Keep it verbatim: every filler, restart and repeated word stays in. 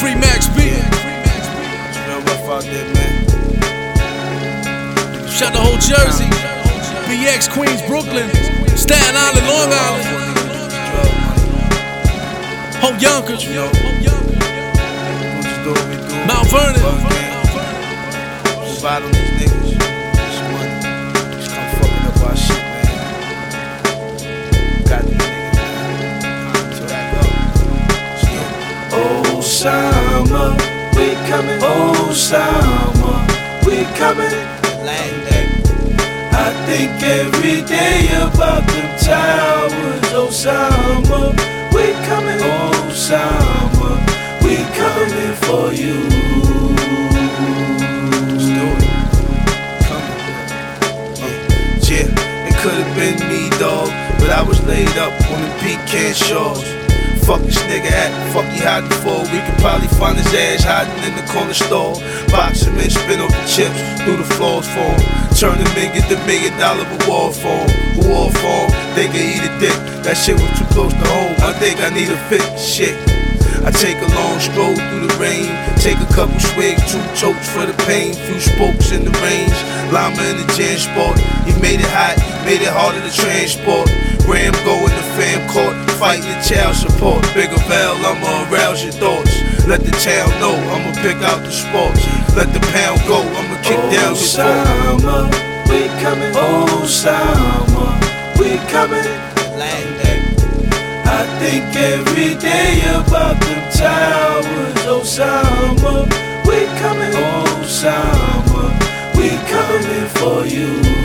Free Max B. It's real rough out there, man. Shout to whole Jersey, B X, Queens, Brooklyn, Staten Island, Long Island, whole Yonkers, You know, we'll just do what we do. Mount Vernon. Fuck that. We'll bottom these niggas. Just one. Just come fucking up our shit, man. Got these niggas, man. So back up. Oh, summer, we coming. Oh, summer, we coming. Land that. I think every day about them towers. Oh, summer, we coming. Oh, summer, we coming for you. Let's do it. Coming. Yeah, it could have been me, dog, but I was laid up on the pecan shores. Fuck this nigga at, fuck he hiding for. We could probably find his ass hiding in the corner store. Box him in, spin up the chips through the floors for him. Turn him in, get the million dollar reward for him. Reward for him, they can eat a dick. That shit was too close to home. I think I need a fit, shit. I take a long stroll through the rain. Take a couple swigs, two chokes for the pain. Few spokes in the range. Llama in the Jan Sport. He made it hot, made it harder to transport. Ram go in the fam court, fighting the child support. Bigger Val, I'ma arouse your thoughts. Let the town know, I'ma pick out the sports. Let the pound go, I'ma kick Oh, down your summer, we coming. Oh, summer, we coming. Land that. I think every day about them towers. Oh, summer, we coming. Oh, summer, we coming for you.